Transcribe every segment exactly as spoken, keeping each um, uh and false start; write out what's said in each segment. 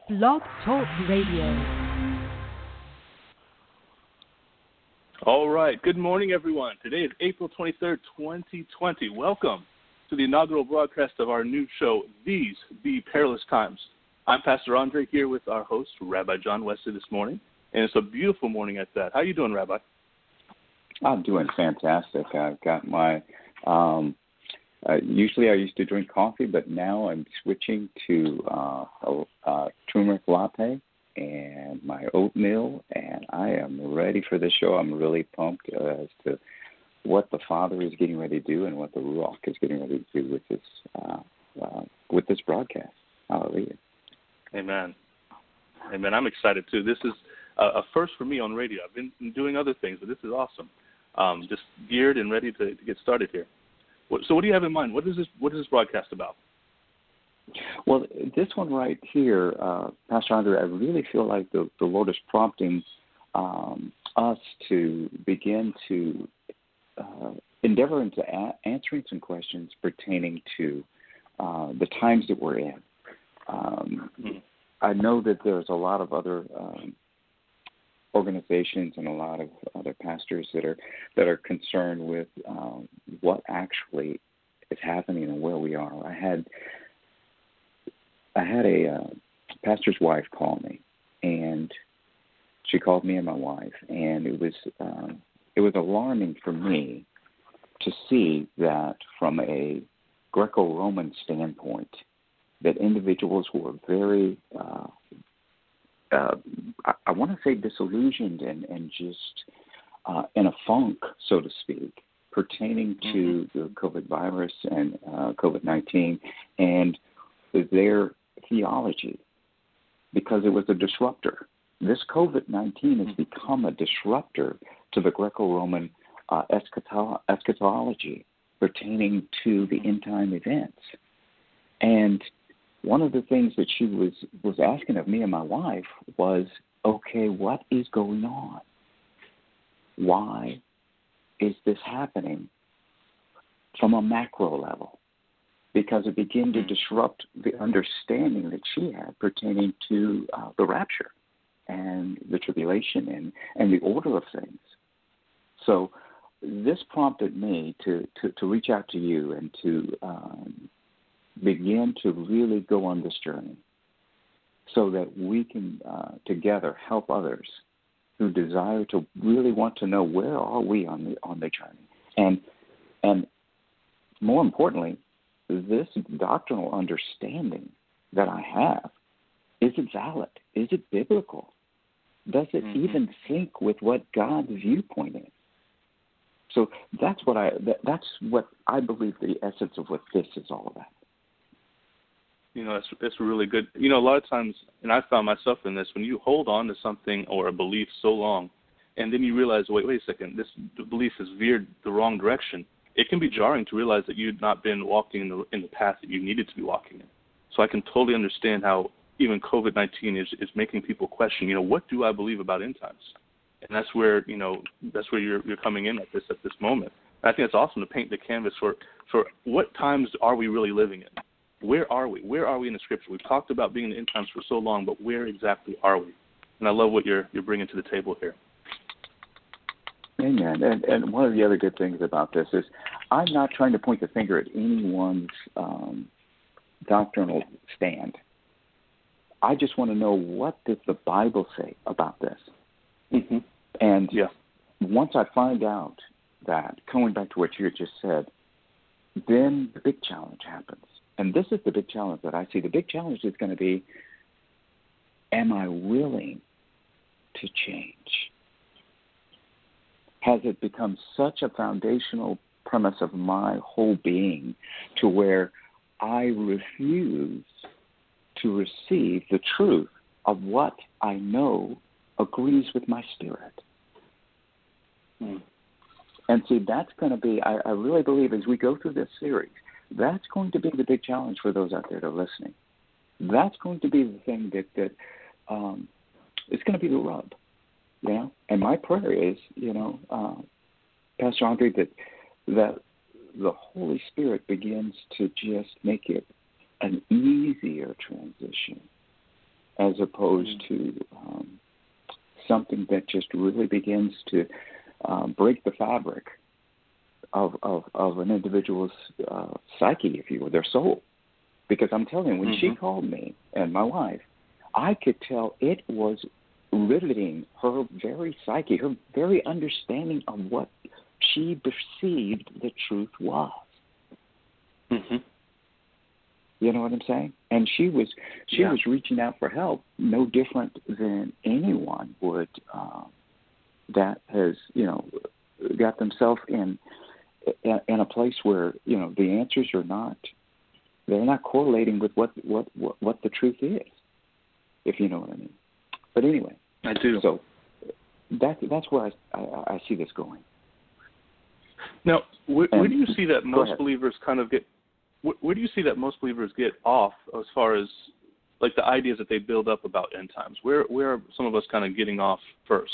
Blog Talk Radio. All right. Good morning, everyone. Today is April twenty-third, twenty twenty. Welcome to the inaugural broadcast of our new show, These Be Perilous Times. I'm Pastor Andre here with our host, Rabbi John Wesley, this morning, and it's a beautiful morning at that. How are you doing, Rabbi? I'm doing fantastic. I've got my, um, uh, usually I used to drink coffee, but now I'm switching to uh, a, a turmeric latte and my oatmeal, and I am ready for the show. I'm really pumped uh, as to what the Father is getting ready to do and what the Ruach is getting ready to do with this uh, uh, with this broadcast. Hallelujah. Amen. Amen. I'm excited, too. This is a, a first for me on radio. I've been doing other things, but this is awesome. Um, just geared and ready to, to get started here. What, so what do you have in mind? What is this, what is this broadcast about? Well, this one right here, uh, Pastor Andre, I really feel like the, the Lord is prompting um, us to begin to uh, endeavor into a- answering some questions pertaining to uh, the times that we're in. Um, mm-hmm. I know that there's a lot of other um, organizations and a lot of other pastors that are that are concerned with um, what actually is happening and where we are. I had I had a uh, pastor's wife call me, and she called me and my wife, and it was um, it was alarming for me to see that from a Greco-Roman standpoint, that individuals were very uh, Uh, I, I want to say disillusioned and, and just uh, in a funk, so to speak, pertaining to mm-hmm. the COVID virus and uh, COVID nineteen and their theology, because it was a disruptor. This COVID nineteen has mm-hmm. become a disruptor to the Greco-Roman uh, eschato- eschatology pertaining to the end-time events. And one of the things that she was, was asking of me and my wife was, okay, what is going on? Why is this happening from a macro level? Because it began to disrupt the understanding that she had pertaining to uh, the rapture and the tribulation and, and the order of things. So this prompted me to, to, to reach out to you and to um, begin to really go on this journey so that we can uh, together help others who desire to really want to know where are we on the on the journey. And and more importantly, this doctrinal understanding that I have, is it valid? Is it biblical? Does it mm-hmm. even sync with what God's viewpoint is? So that's what I that, that's what I believe the essence of what this is all about. You know, it's, it's really good. You know, a lot of times, and I found myself in this, when you hold on to something or a belief so long, and then you realize, wait, wait a second, this belief has veered the wrong direction, it can be jarring to realize that you've not been walking in the, in the path that you needed to be walking in. So I can totally understand how even COVID nineteen is, is making people question, you know, what do I believe about end times? And that's where, you know, that's where you're, you're coming in at this at this moment. And I think it's awesome to paint the canvas for, for what times are we really living in? Where are we? Where are we in the Scripture? We've talked about being in the end times for so long, but where exactly are we? And I love what you're you're bringing to the table here. Amen. And, and one of the other good things about this is I'm not trying to point the finger at anyone's um, doctrinal stand. I just want to know, what does the Bible say about this? Mm-hmm. And yeah. once I find out that, coming back to what you just said, then the big challenge happens. And this is the big challenge that I see. The big challenge is going to be, am I willing to change? Has it become such a foundational premise of my whole being to where I refuse to receive the truth of what I know agrees with my spirit? Mm. And see, that's going to be, I, I really believe as we go through this series, that's going to be the big challenge for those out there that are listening. That's going to be the thing that, that um, it's going to be the rub, you know? And my prayer is, you know, uh, Pastor Andre, that, that the Holy Spirit begins to just make it an easier transition as opposed to um, something that just really begins to uh, break the fabric of, of, of an individual's uh, psyche, if you will, their soul. Because I'm telling you, when mm-hmm. she called me and my wife, I could tell it was riveting her very psyche, her very understanding of what she perceived the truth was. Mm-hmm. You know what I'm saying? And she was she yeah. was reaching out for help, no different than anyone would uh, that has, you know, got themselves in in a place where, you know, the answers are not they're not correlating with what what what, what the truth is, if you know what I mean. But anyway, I do. So that that's where I I, I see this going. Now, where, and, where do you see that most believers kind of get? Where, where do you see that most believers get off as far as like the ideas that they build up about end times? Where where are some of us kind of getting off first?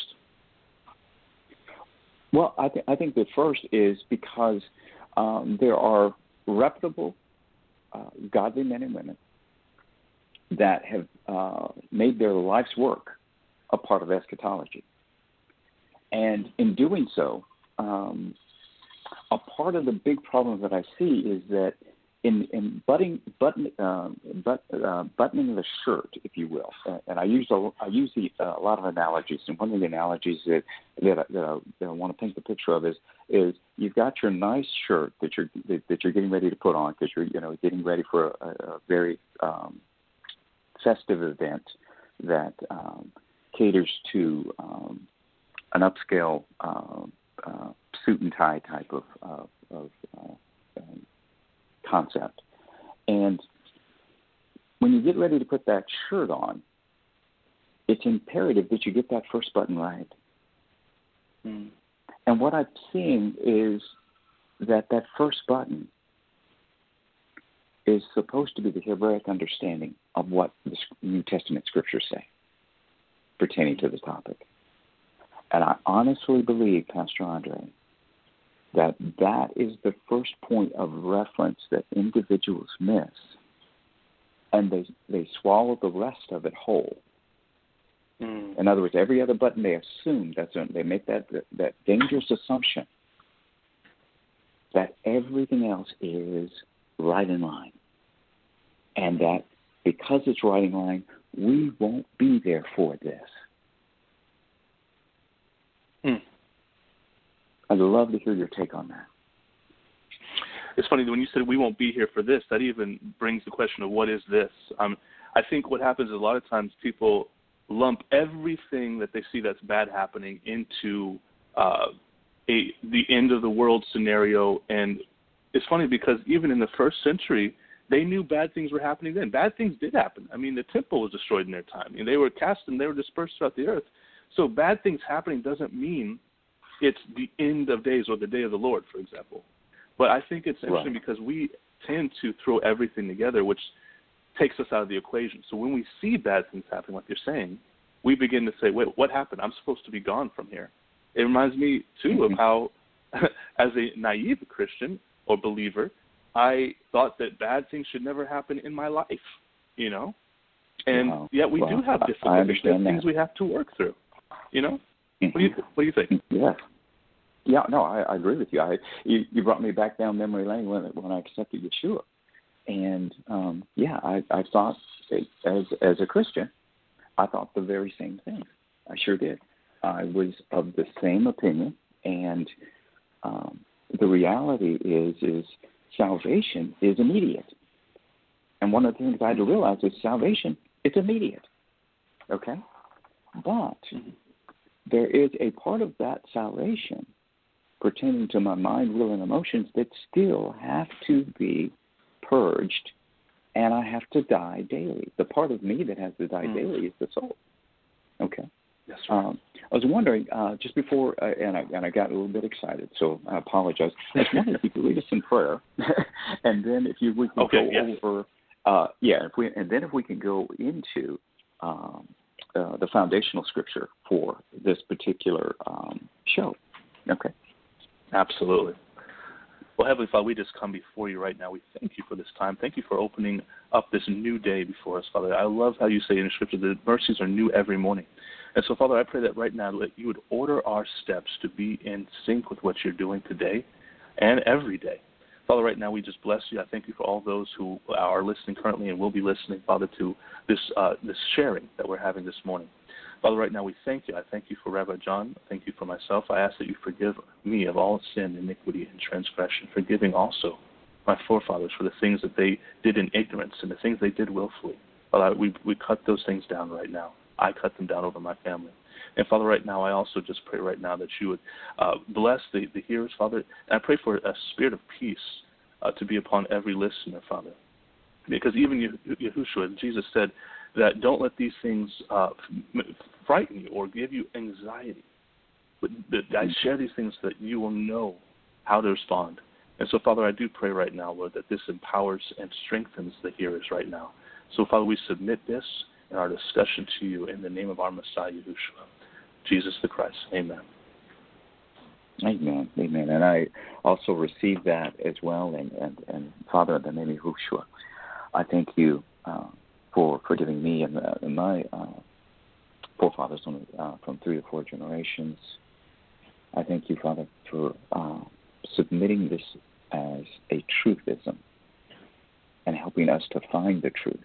Well, I, th- I think the first is because um, there are reputable, uh, godly men and women that have uh, made their life's work a part of eschatology. And in doing so, um, a part of the big problem that I see is that in, in butting, button, uh, but, uh, buttoning the shirt, if you will, and I use a, I use the, uh, a lot of analogies, and one of the analogies that that I, that I, that I want to paint the picture of is is you've got your nice shirt that you're that, that you're getting ready to put on because you're you know getting ready for a, a very um, festive event that um, caters to um, an upscale uh, uh, suit and tie type of, of, of uh, um, concept. And when you get ready to put that shirt on, it's imperative that you get that first button right. Mm. And what I'm seeing is that that first button is supposed to be the Hebraic understanding of what the New Testament scriptures say pertaining to the topic. And I honestly believe, Pastor Andre, that that is the first point of reference that individuals miss, and they they swallow the rest of it whole. Mm. In other words, every other button they assume, that's a, they make that, that that dangerous assumption that everything else is right in line, and that because it's right in line, we won't be there for this. Mm. I'd love to hear your take on that. It's funny that when you said we won't be here for this, that even brings the question of what is this? Um, I think what happens is a lot of times people lump everything that they see that's bad happening into uh, a the end of the world scenario. And it's funny because even in the first century, they knew bad things were happening then. Bad things did happen. I mean, the temple was destroyed in their time. I mean, they were cast and they were dispersed throughout the earth. So bad things happening doesn't mean it's the end of days or the day of the Lord, for example. But I think it's interesting right. because we tend to throw everything together, which takes us out of the equation. So when we see bad things happening, like you're saying, we begin to say, wait, what happened? I'm supposed to be gone from here. It reminds me, too, mm-hmm. of how, as a naive Christian or believer, I thought that bad things should never happen in my life, you know? And wow. yet we wow. do have difficulties. I understand things that. we have to work through, you know? Mm-hmm. What do you What do you think? Yeah, yeah, no, I, I agree with you. I you, you brought me back down memory lane when when I accepted Yeshua, and um, yeah, I, I thought as as a Christian, I thought the very same thing. I sure did. I was of the same opinion, and um, the reality is is salvation is immediate. And one of the things I had to realize is salvation is immediate. Okay, but Mm-hmm. there is a part of that salvation pertaining to my mind, will, and emotions that still have to be purged, and I have to die daily. The part of me that has to die mm. daily is the soul. Okay? Yes, sir. Um, I was wondering, uh, just before, uh, and, I, and I got a little bit excited, so I apologize. I was wondering if you could lead us in prayer, and then if you we can okay, go yes. over, uh, yeah, if we, and then if we can go into um, uh, the foundational scripture for this particular um, show. Okay. Absolutely. Well, Heavenly Father, we just come before you right now. We thank you for this time. Thank you for opening up this new day before us, Father. I love how you say in Scripture that mercies are new every morning. And so, Father, I pray that right now that you would order our steps to be in sync with what you're doing today and every day. Father, right now we just bless you. I thank you for all those who are listening currently and will be listening, Father, to this uh, this sharing that we're having this morning. Father, right now we thank you. I thank you for Rabbi John. I thank you for myself. I ask that you forgive me of all sin, iniquity, and transgression, forgiving also my forefathers for the things that they did in ignorance and the things they did willfully. Father, we, we cut those things down right now. I cut them down over my family. And, Father, right now I also just pray right now that you would uh, bless the, the hearers, Father. And I pray for a spirit of peace uh, to be upon every listener, Father. Because even Yahushua, Jesus said that don't let these things uh, frighten you or give you anxiety. But I share these things so that you will know how to respond. And so, Father, I do pray right now, Lord, that this empowers and strengthens the hearers right now. So, Father, we submit this in our discussion to you in the name of our Messiah, Yahushua, Jesus the Christ. Amen. Amen. Amen. And I also receive that as well. And, and, and Father, in the name of Yahushua, I thank you uh, for forgiving me and, uh, and my uh, forefathers from, uh, from three or four generations. I thank you, Father, for uh, submitting this as a truthism and helping us to find the truth.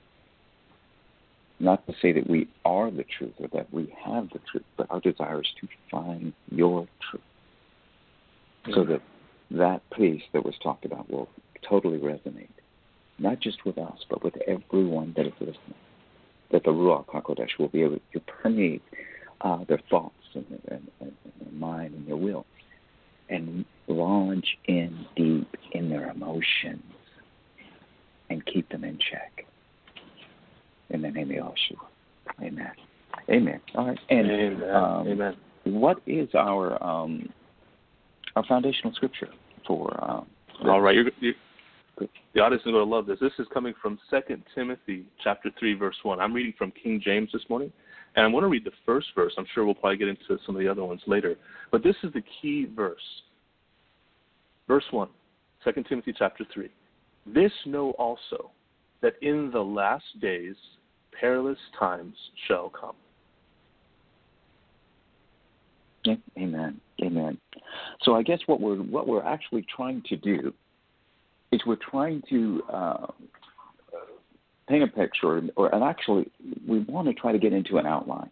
Not to say that we are the truth or that we have the truth, but our desire is to find your truth. Mm-hmm. So that that peace that was talked about will totally resonate, not just with us, but with everyone that is listening. That the Ruach HaKodesh will be able to permeate uh, their thoughts and, and, and their mind and their will and launch in deep in their emotions and keep them in check. In the name of Yeshua. Amen. Amen. All right. And Amen. Um, Amen. What is our um, our foundational scripture for? Um, All right. You're, you're, the audience is going to love this. This is coming from Second Timothy chapter three, verse one. I'm reading from King James this morning, and I want to read the first verse. I'm sure we'll probably get into some of the other ones later, but this is the key verse. Verse one, Second Timothy chapter three. This know also, that in the last days perilous times shall come. Amen. Amen. So I guess what we're what we're actually trying to do is we're trying to uh, paint a picture, or and actually we want to try to get into an outline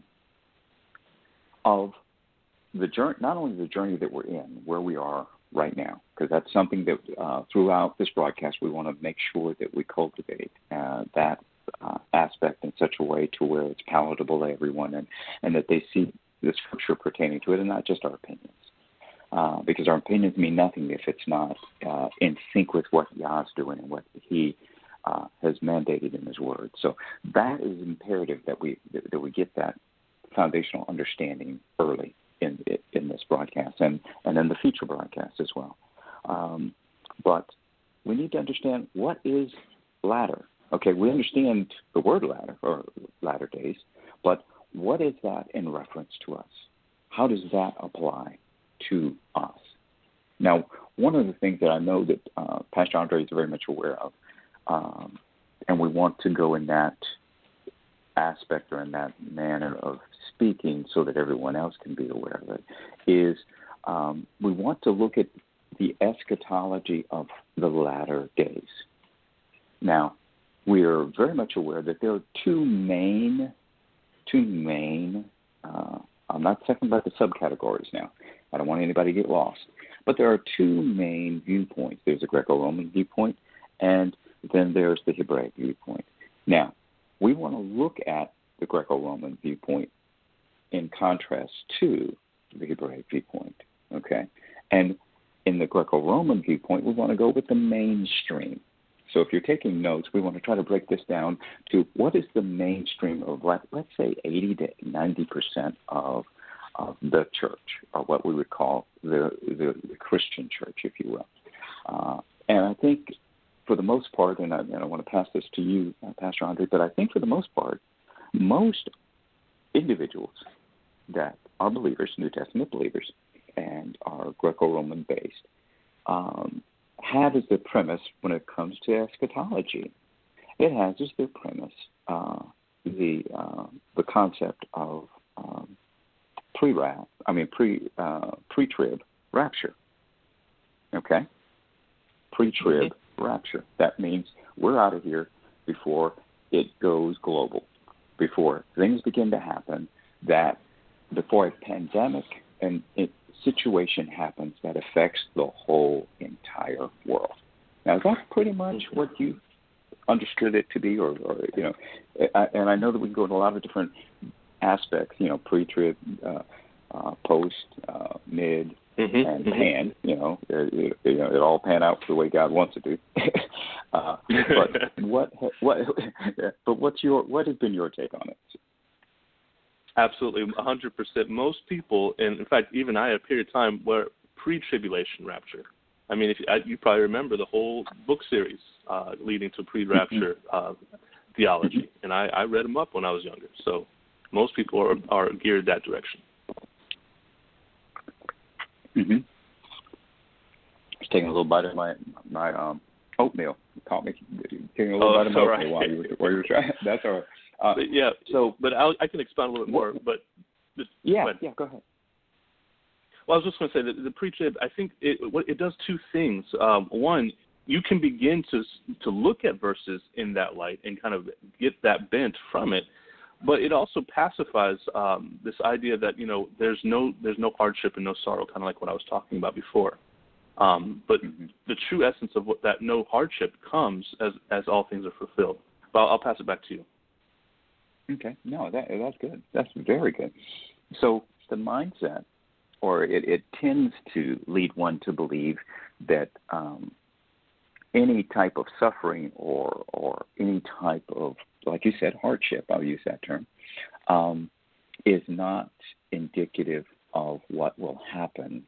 of the journey, not only the journey that we're in, where we are right now, because that's something that uh, throughout this broadcast we want to make sure that we cultivate uh, that uh, aspect in such a way to where it's palatable to everyone, and, and that they see the scripture pertaining to it and not just our opinions. Uh, because our opinions mean nothing if it's not uh, in sync with what Yah's doing and what he uh, has mandated in his word. So that is imperative that we that, that we get that foundational understanding early in in this broadcast and, and in the future broadcasts as well. Um, but we need to understand what is latter. Okay, we understand the word latter or latter days, but what is that in reference to us? How does that apply to us? Now, one of the things that I know that uh, Pastor Andre is very much aware of, um, and we want to go in that aspect or in that manner of speaking so that everyone else can be aware of it, is um, we want to look at the eschatology of the latter days. Now, we are very much aware that there are two main, two main, uh, I'm not talking about the subcategories now. I don't want anybody to get lost. But there are two main viewpoints. There's a Greco-Roman viewpoint, and then there's the Hebraic viewpoint. Now, we want to look at the Greco-Roman viewpoint in contrast to the Hebraic viewpoint, okay? And in the Greco-Roman viewpoint, we want to go with the mainstream. So if you're taking notes, we want to try to break this down to what is the mainstream of, let, let's say, eighty to ninety percent of, of the church, or what we would call the, the, the Christian church, if you will. Uh, and I think for the most part, and I, and I want to pass this to you, uh, Pastor Andre, but I think for the most part, most individuals that are believers, New Testament believers, and are Greco-Roman based, um, have as their premise when it comes to eschatology. It has as their premise uh, the uh, the concept of um, pre-rap, I mean pre uh, pre-trib rapture. Okay, pre-trib mm-hmm. rapture. That means we're out of here before it goes global, before things begin to happen, that before a pandemic and it, situation happens that affects the whole entire world. Now, that's pretty much what you understood it to be, or, or you know, I, and I know that we can go into a lot of different aspects, you know, pre-trib, uh, uh, post, uh, mid, mm-hmm, and mm-hmm. pan. You know, it, it, you know, it all pan out the way God wants it to. uh, but what, what, but what's your, what has been your take on it? Absolutely, one hundred percent. Most people, and in fact, even I, had a period of time where pre-tribulation rapture. I mean, if you, you probably remember the whole book series uh, leading to pre-rapture uh, theology, and I, I read them up when I was younger. So most people are, are geared that direction. Mm-hmm. Just taking a little bite of my my um, oatmeal. You caught me taking a little oh, bite of my right. oatmeal while you were while you were trying. That's all right. Uh, but yeah. So, but I'll, I can expound a little bit more. But just, yeah, go yeah, go ahead. Well, I was just going to say that the pre-trib, I think it what it does two things. Um, one, you can begin to to look at verses in that light and kind of get that bent from it, but it also pacifies um, this idea that you know there's no there's no hardship and no sorrow, kind of like what I was talking about before. Um, but mm-hmm. the true essence of what that no hardship comes as as all things are fulfilled. But I'll, I'll pass it back to you. Okay, no, that that's good. That's very good. So the mindset, or it, it tends to lead one to believe that um, any type of suffering or or any type of, like you said, hardship, I'll use that term, um, is not indicative of what will happen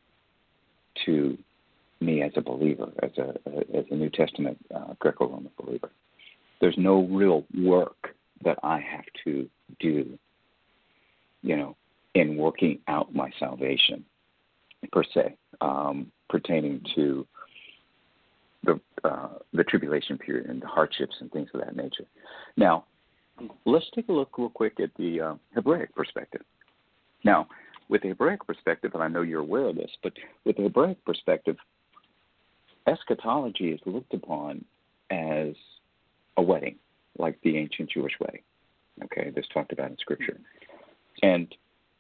to me as a believer, as a as a New Testament uh, Greco-Roman believer. There's no real work that I have to do, you know, in working out my salvation, per se, um, pertaining to the uh, the tribulation period and the hardships and things of that nature. Now, let's take a look real quick at the uh, Hebraic perspective. Now, with the Hebraic perspective, and I know you're aware of this, but with the Hebraic perspective, eschatology is looked upon as a wedding, like the ancient Jewish wedding, okay, that's talked about in Scripture. And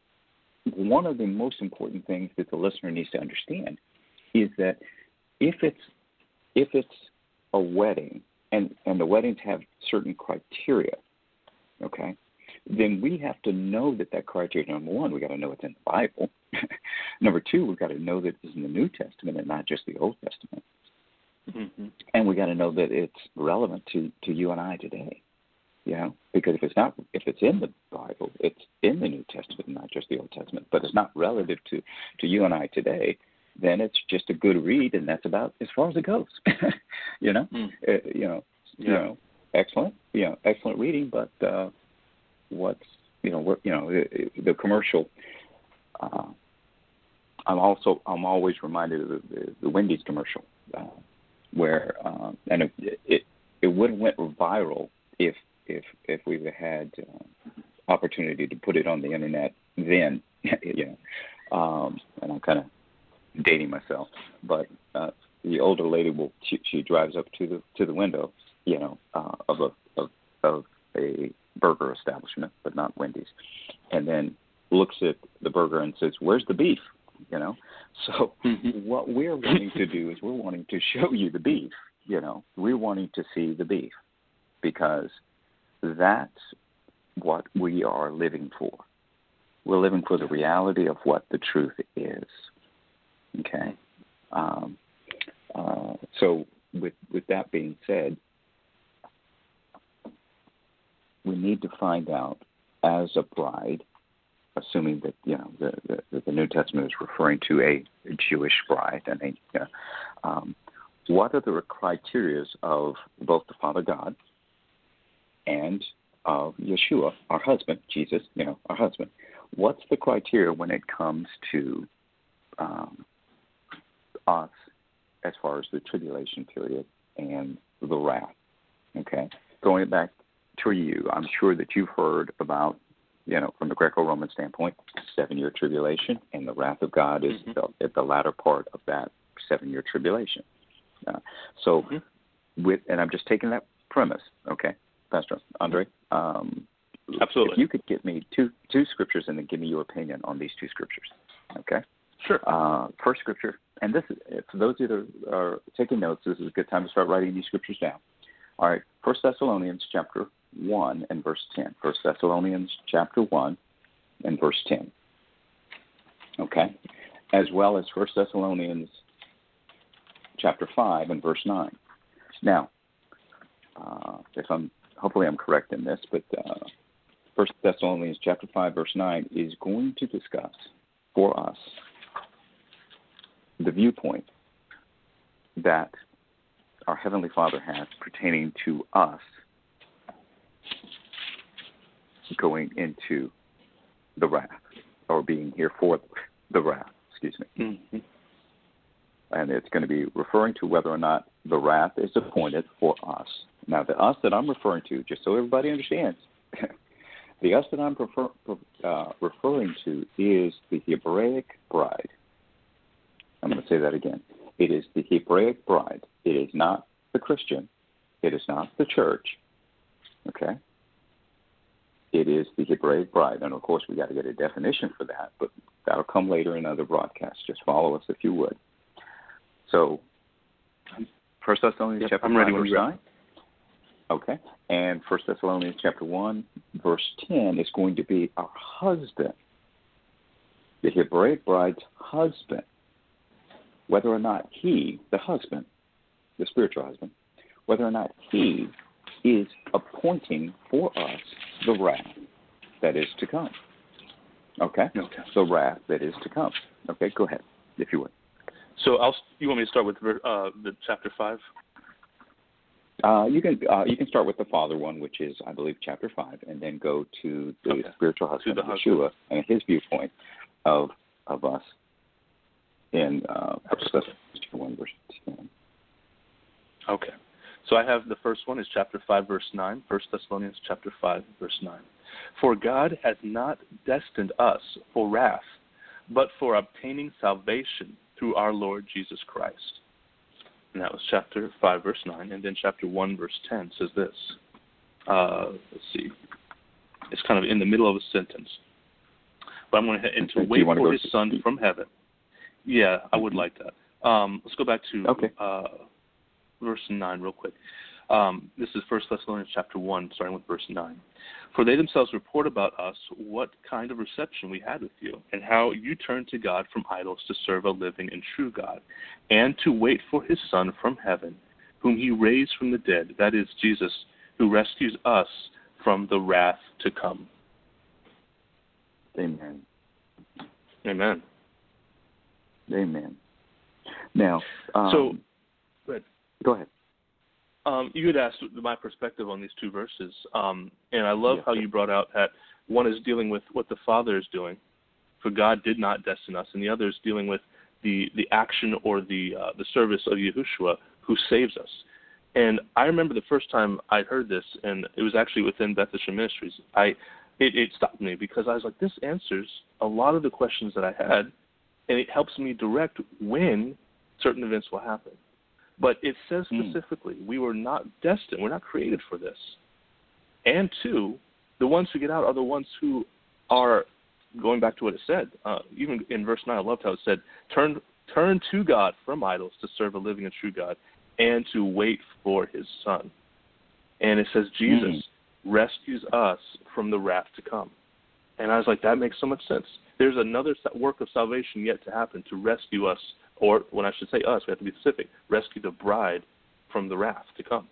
one of the most important things that the listener needs to understand is that if it's if it's a wedding, and, and the weddings have certain criteria, okay, then we have to know that that criteria, number one, we got to know it's in the Bible. Number two, we've got to know that it's in the New Testament and not just the Old Testament. Mm-hmm. And we got to know that it's relevant to, to you and I today, you know, because if it's not, if it's in the Bible, it's in the New Testament, not just the Old Testament, but it's not relative to, to you and I today, then it's just a good read, and that's about as far as it goes. you know, mm. uh, you know, yeah. you know, excellent, you know, excellent reading, but uh, what's, you know, what, you know, the, the commercial. Uh, I'm also, I'm always reminded of the, the, the Wendy's commercial. Uh, where um, and it, it it would have went viral if if if we had uh, opportunity to put it on the internet then, you know, um, and I'm kind of dating myself, but uh, the older lady will she, she drives up to the to the window, you know, uh, of a of, of a burger establishment, but not Wendy's, and then looks at the burger and says, "Where's the beef?" You know, so mm-hmm. what we're wanting to do is we're wanting to show you the beef. You know, we're wanting to see the beef because that's what we are living for. We're living for the reality of what the truth is. Okay. Um, uh, so with with that being said, we need to find out as a bride, assuming that you know the, the, the New Testament is referring to a, a Jewish bride, and a, uh, um, what are the criteria of both the Father God and of Yeshua, our husband, Jesus, you know, our husband? What's the criteria when it comes to um, us as far as the tribulation period and the wrath. Okay, going back to you, I'm sure that you've heard about, you know, from the Greco-Roman standpoint, seven-year tribulation, and the wrath of God is mm-hmm. the, at the latter part of that seven-year tribulation. Uh, so, mm-hmm. with and I'm just taking that premise, okay, Pastor Andre. Um, Absolutely. If you could give me two two scriptures and then give me your opinion on these two scriptures, okay? Sure. Uh, first scripture, and this is for those of you that are taking notes. This is a good time to start writing these scriptures down. All right, First Thessalonians chapter one and verse ten. First Thessalonians chapter one and verse ten. Okay, as well as First Thessalonians chapter five and verse nine. Now, uh, if I'm hopefully I'm correct in this, but uh, First Thessalonians chapter five verse nine is going to discuss for us the viewpoint that our Heavenly Father has pertaining to us going into the wrath, or being here for the wrath, excuse me. Mm-hmm. And it's going to be referring to whether or not the wrath is appointed for us. Now, the us that I'm referring to, just so everybody understands, the us that I'm refer, uh, referring to is the Hebraic bride. I'm going to say that again. It is the Hebraic bride. It is not the Christian. It is not the church. Okay? It is the Hebraic bride. And, of course, we got to get a definition for that, but that'll come later in other broadcasts. Just follow us if you would. So, First Thessalonians yep, chapter I'm five, ready verse nine. Okay. And First Thessalonians chapter one, verse ten is going to be our husband, the Hebraic bride's husband. Whether or not he, the husband, the spiritual husband, whether or not he is appointing for us the wrath that is to come. Okay? Okay. The wrath that is to come. Okay, go ahead, if you would. So I'll. You want me to start with uh, the chapter five? Uh, you can uh, you can start with the father one, which is, I believe, chapter five, and then go to the okay. spiritual husband, the Yeshua, husband. and his viewpoint of of us in uh, First Thessalonians one, verse ten. Okay. So I have the first one is chapter five, verse nine. First Thessalonians chapter five, verse nine. For God has not destined us for wrath, but for obtaining salvation through our Lord Jesus Christ. And that was chapter five, verse nine. And then chapter one, verse ten says this. Uh, let's see. It's kind of in the middle of a sentence. But I'm going to head into okay, wait for his to, son from heaven. Yeah, I would like that. Um, let's go back to okay. uh, verse nine real quick. Um, this is First Thessalonians chapter one, starting with verse nine. For they themselves report about us what kind of reception we had with you, and how you turned to God from idols to serve a living and true God, and to wait for his Son from heaven, whom he raised from the dead, that is, Jesus, who rescues us from the wrath to come. Amen. Amen. Amen. Now, um, so, go ahead. Go ahead. Um, you had asked my perspective on these two verses, um, and I love yes, how sir. you brought out that one is dealing with what the Father is doing, for God did not destine us, and the other is dealing with the, the action or the uh, the service of Yahushua, who saves us. And I remember the first time I heard this, and it was actually within Beth Hashem Ministries. I it, it stopped me because I was like, this answers a lot of the questions that I had, and it helps me direct when certain events will happen. But it says specifically, mm. we were not destined, we're not created for this. And two, the ones who get out are the ones who are, going back to what it said, uh, even in verse nine, I loved how it said, turn, turn to God from idols to serve a living and true God, and to wait for his Son. And it says Jesus mm. rescues us from the wrath to come. And I was like, that makes so much sense. There's another work of salvation yet to happen to rescue us, or when I should say us, we have to be specific, rescue the bride from the wrath to come.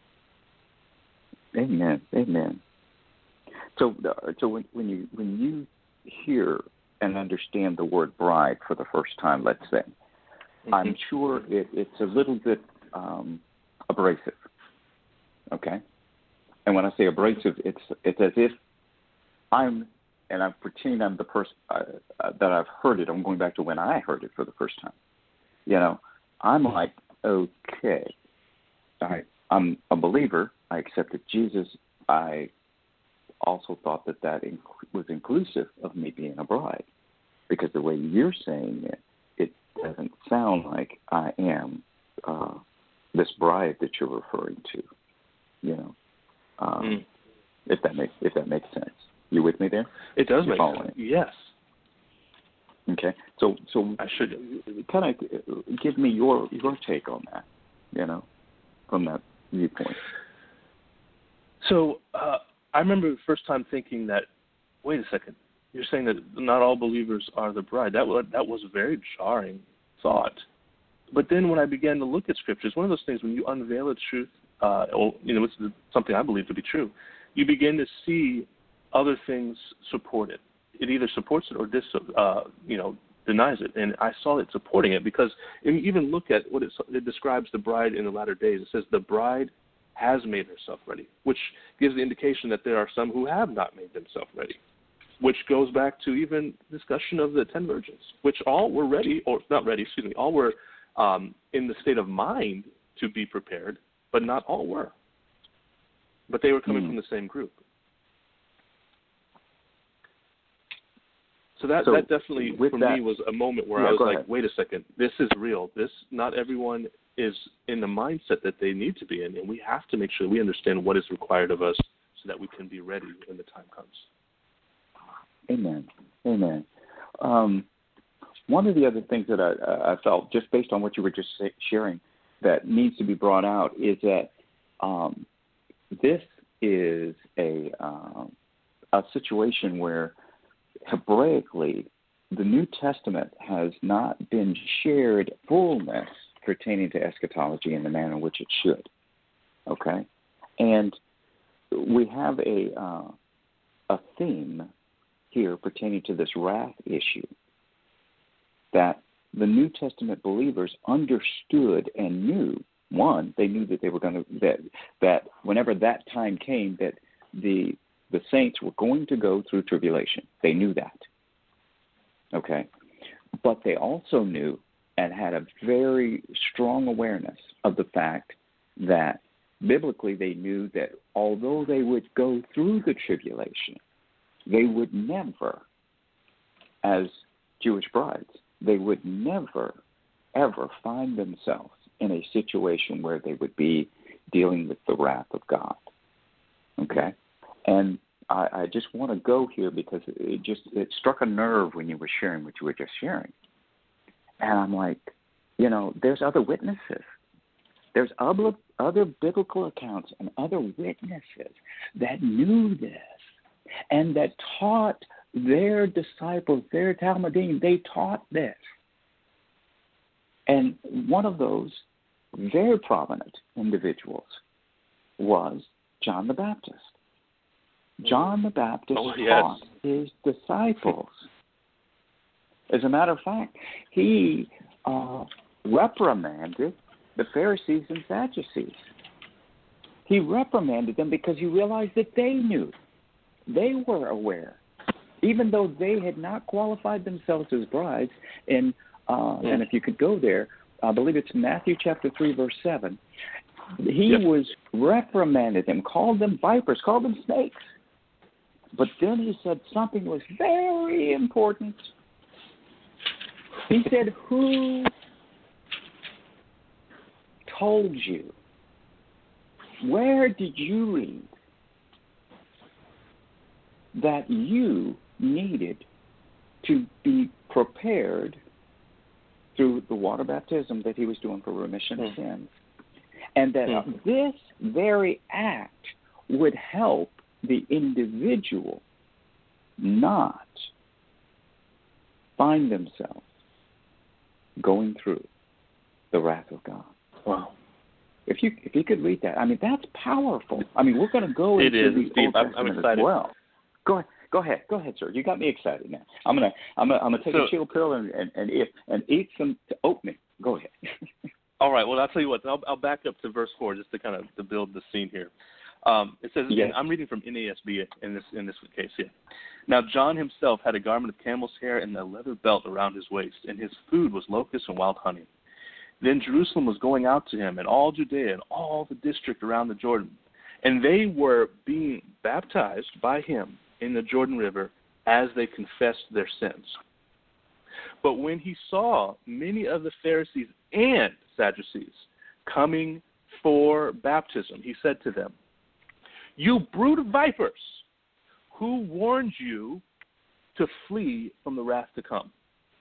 Amen. Amen. So, so when, when you when you hear and understand the word bride for the first time, let's say, mm-hmm. I'm sure it, it's a little bit um, abrasive. Okay. And when I say abrasive, it's it's as if I'm, and I'm pretending I'm the person uh, uh, that I've heard it. I'm going back to when I heard it for the first time. You know, I'm like, okay, I, I'm a believer. I accepted Jesus. I also thought that that inc- was inclusive of me being a bride, because the way you're saying it, it doesn't sound like I am uh, this bride that you're referring to. You know, um, mm. if that makes if that makes sense. You with me there? It does You're make sense. Yes. Okay. So so I should kind of give me your your take on that. You know, from that viewpoint. So uh, I remember the first time thinking that, wait a second, you're saying that not all believers are the bride. That was, that was a very jarring thought. But then when I began to look at scriptures, one of those things when you unveil a truth, uh, or, you know, it's something I believe to be true, you begin to see other things support it. It either supports it or dis, uh, you know, denies it. And I saw it supporting it, because if you even look at what it, it describes the bride in the latter days, it says the bride has made herself ready, which gives the indication that there are some who have not made themselves ready, which goes back to even discussion of the ten virgins, which all were ready, or not ready, excuse me, all were um, in the state of mind to be prepared, but not all were. But they were coming mm. from the same group. So that, so that definitely, for that, me, was a moment where yeah, I was like, ahead. wait a second, this is real. This, not everyone is in the mindset that they need to be in, and we have to make sure we understand what is required of us so that we can be ready when the time comes. Amen. Amen. Um, one of the other things that I, I felt, just based on what you were just sharing, that needs to be brought out is that um, this is a uh, a situation where Hebraically, the New Testament has not been shared fullness pertaining to eschatology in the manner in which it should. Okay? And we have a uh, a theme here pertaining to this wrath issue that the New Testament believers understood and knew. One, they knew that they were going to that that whenever that time came, that the the saints were going to go through tribulation. They knew that. Okay? But they also knew and had a very strong awareness of the fact that biblically they knew that although they would go through the tribulation, they would never, as Jewish brides, they would never, ever find themselves in a situation where they would be dealing with the wrath of God. Okay? And I, I just want to go here because it just it struck a nerve when you were sharing what you were just sharing. And I'm like, you know, there's other witnesses. There's other, other biblical accounts and other witnesses that knew this and that taught their disciples, their Talmudim, they taught this. And one of those very prominent individuals was John the Baptist. John the Baptist oh, yes. taught his disciples. As a matter of fact, he uh, reprimanded the Pharisees and Sadducees. He reprimanded them because he realized that they knew. They were aware. Even though they had not qualified themselves as brides, and, uh, yeah. and if you could go there, I believe it's Matthew chapter three, verse seven, he yep. was reprimanded them, called them vipers, called them snakes. But then he said something was very important. He said, who told you? Where did you read that you needed to be prepared through the water baptism that he was doing for remission mm. of sins? And that mm. this very act would help the individual not find themselves going through the wrath of God. Wow. If you if you could read that, I mean, that's powerful. I mean, we're going to go it into is, the Steve. Old Testament I'm excited. as well. Go ahead, go ahead, go ahead, sir. You got me excited now. I'm gonna I'm gonna I'm gonna take so, a chill pill and and and eat, and eat some oatmeal. Go ahead. All right. Well, I'll tell you what. I'll, I'll back up to verse four just to kind of to build the scene here. Um, it says, yes. I'm reading from N A S B in this in this case here. Now, John himself had a garment of camel's hair and a leather belt around his waist, and his food was locusts and wild honey. Then Jerusalem was going out to him, and all Judea and all the district around the Jordan. And they were being baptized by him in the Jordan River as they confessed their sins. But when he saw many of the Pharisees and Sadducees coming for baptism, he said to them, "You brood of vipers, who warned you to flee from the wrath to come?"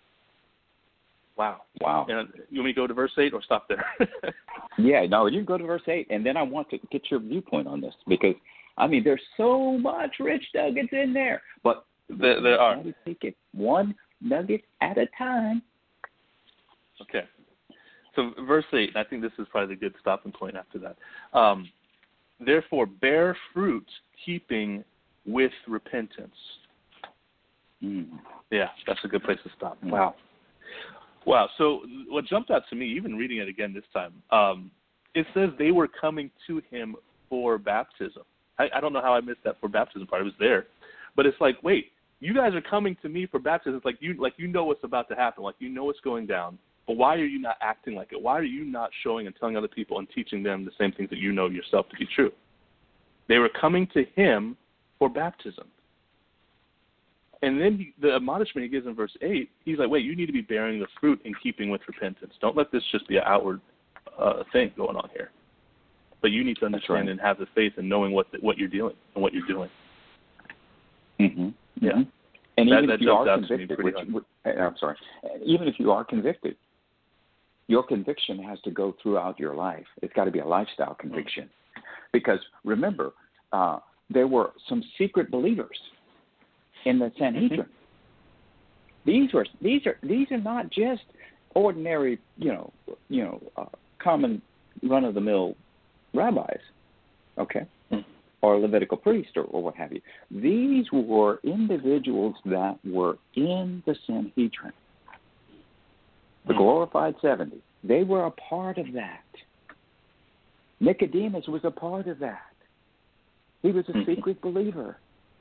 Wow. Wow. And you want me to go to verse eight or stop there? Yeah, no, you can go to verse eight, and then I want to get your viewpoint on this because, I mean, there's so much rich nuggets in there. But there, there are. Take it one nugget at a time. Okay. So verse eight, I think this is probably the good stopping point after that. Um, Therefore, bear fruit keeping with repentance. Mm. Yeah, that's a good place to stop. Mm. Wow. Wow. So what jumped out to me, even reading it again this time, um, it says they were coming to him for baptism. I, I don't know how I missed that for baptism part. It was there. But it's like, wait, you guys are coming to me for baptism. It's like you like you know what's about to happen. Like you know what's going down. But why are you not acting like it? Why are you not showing and telling other people and teaching them the same things that you know yourself to be true? They were coming to him for baptism. And then he, the admonishment he gives in verse eight, he's like, wait, you need to be bearing the fruit in keeping with repentance. Don't let this just be an outward uh, thing going on here. But you need to understand right. and have the faith in knowing what the, what you're doing and what you're doing. Mm-hmm. Yeah. Mm-hmm. And that, even that if you are convicted, which, which, I'm sorry, even if you are convicted, your conviction has to go throughout your life. It's got to be a lifestyle conviction. Mm-hmm. Because remember, uh, there were some secret believers in the Sanhedrin. Mm-hmm. These were these are these are not just ordinary, you know, you know, uh, common run of the mill rabbis, okay, mm-hmm. or Levitical priest or, or what have you. These were individuals that were in the Sanhedrin, the mm-hmm. glorified seventy. They were a part of that. Nicodemus was a part of that. He was a mm-hmm. secret believer.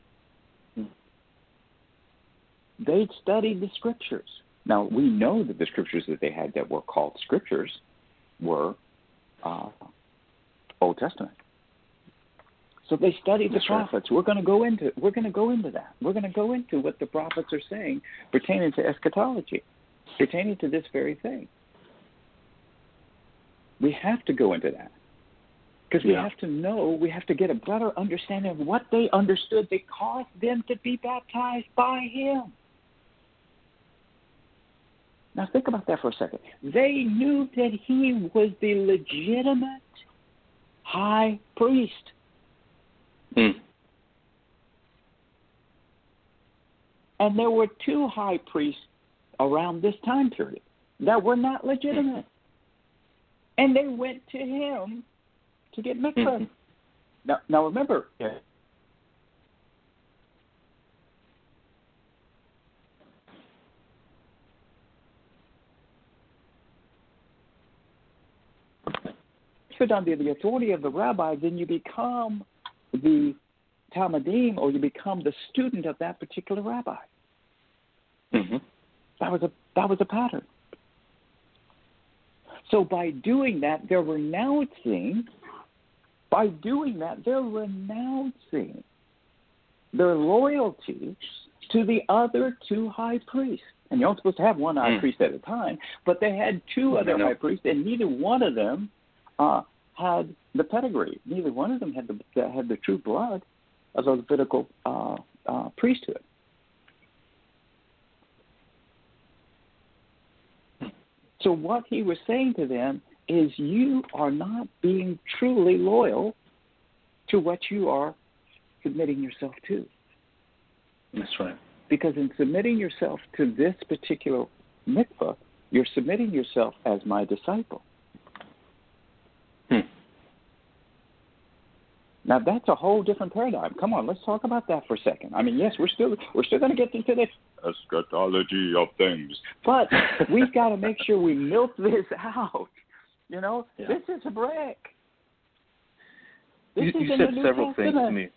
They studied the scriptures. Now, we know that the scriptures that they had that were called scriptures were uh, Old Testament. So they studied That's the prophets. Right. We're going to go into we're going to go into that. We're going to go into what the prophets are saying pertaining to eschatology, pertaining to this very thing. We have to go into that. Because we yeah. have to know, we have to get a better understanding of what they understood that caused them to be baptized by him. Now think about that for a second. They knew that he was the legitimate high priest. Mm. And there were two high priests around this time period that were not legitimate. And they went to him to get mikvah. Mm-hmm. Now, now remember, yeah. If under the authority of the rabbi, then you become the Talmudim, or you become the student of that particular rabbi. Mm-hmm. That was a that was a pattern. So by doing that, they're renouncing. By doing that, they're renouncing their loyalty to the other two high priests. And you're only supposed to have one high mm. priest at a time, but they had two other high priests, and neither one of them uh, had the pedigree. Neither one of them had the had the true blood of the Levitical uh, uh, priesthood. So what he was saying to them is, you are not being truly loyal to what you are submitting yourself to. That's right. Because in submitting yourself to this particular mikvah, you're submitting yourself as my disciple. Hmm. Now that's a whole different paradigm. Come on, let's talk about that for a second. I mean, yes, we're still we're still going to get into this eschatology of things, but we've got to make sure we milk this out. You know, yeah. this is a break. This you is you said several Testament. things to me.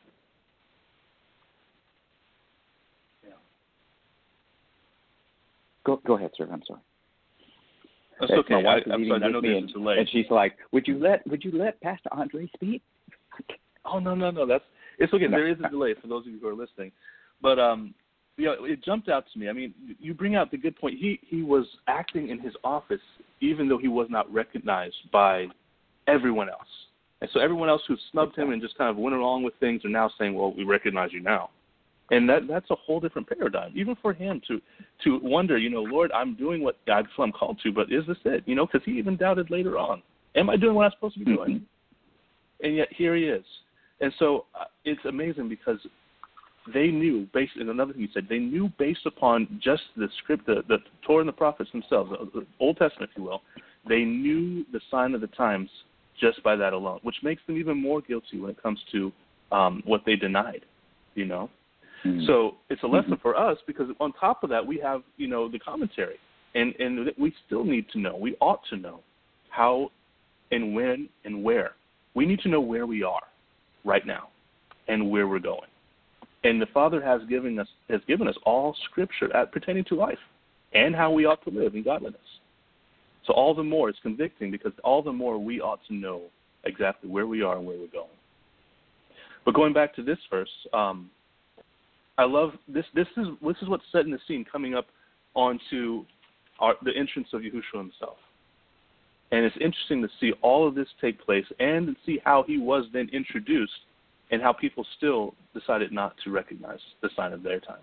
Go, go ahead, sir. I'm sorry. That's As okay. My wife I, is I'm eating sorry. I with know me, there's and, a delay. and she's like, "Would you let Would you let Pastor Andre speak?" Oh no, no, no. That's it's okay. No. There is a delay for those of you who are listening, but um, you know, it jumped out to me. I mean, you bring out the good point. He he was acting in his office even though he was not recognized by everyone else, and so everyone else who snubbed him and just kind of went along with things are now saying, "Well, we recognize you now," and that that's a whole different paradigm. Even for him to to wonder, you know, Lord, I'm doing what God, I'm called to, but is this it? You know, because he even doubted later on, am I doing what I'm supposed to be doing? Mm-hmm. And yet here he is. And so uh, it's amazing because they knew, based, and another thing he said, they knew based upon just the script, the, the Torah and the prophets themselves, the Old Testament, if you will, they knew the sign of the times just by that alone, which makes them even more guilty when it comes to um, what they denied, you know. Mm-hmm. So it's a lesson mm-hmm. for us because on top of that, we have, you know, the commentary, and, and we still need to know, we ought to know how and when and where. We need to know where we are right now and where we're going. And the Father has given us has given us all Scripture at, pertaining to life and how we ought to live in godliness. So all the more it's convicting because all the more we ought to know exactly where we are and where we're going. But going back to this verse, um, I love this. This is this is what's setting the scene coming up onto our, the entrance of Yahushua himself. And it's interesting to see all of this take place and to see how he was then introduced and how people still decided not to recognize the sign of their times.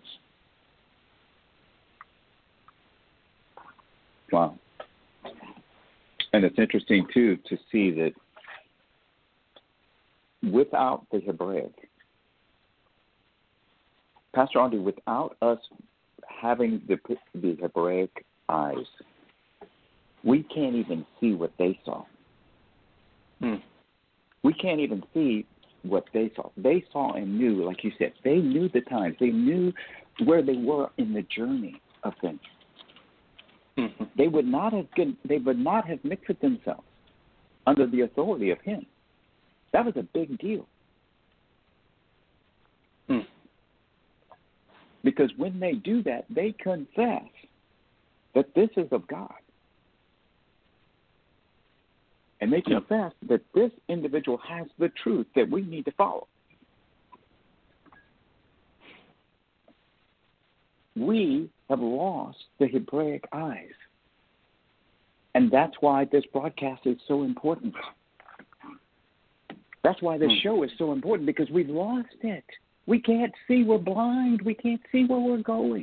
Wow. And it's interesting, too, to see that without the Hebraic, Pastor Andre, without us having the, the Hebraic eyes, we can't even see what they saw. Hmm. We can't even see what they saw. They saw and knew, like you said, they knew the times. They knew where they were in the journey of things. Mm-hmm. They would not have they would not have mixed themselves under the authority of him. That was a big deal. Hmm. Because when they do that, they confess that this is of God. And they confess yep. that this individual has the truth that we need to follow. We have lost the Hebraic eyes. And that's why this broadcast is so important. That's why this show is so important, because we've lost it. We can't see. We're blind. We can't see where we're going.